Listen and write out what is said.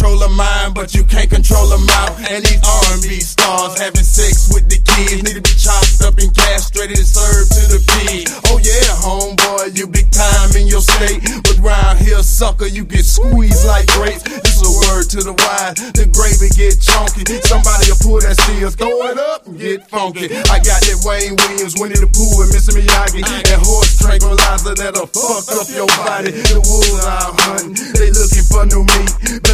control a mind, but you can't control a mouth. And these R&B stars having sex with the kids need to be chopped up and castrated and served to the pigs. Oh yeah, homeboy, you big time in your state, but round here, sucker, you get squeezed like grapes. This is a word to the wise, the gravy get chunky. Somebody will pull that seals, throw it up and get funky. I got that Wayne Williams, Winnie the Pooh, and Mr. Miyagi, that horse tranquilizer that'll fuck up your body. The wolves out hunting, they looking for new meat.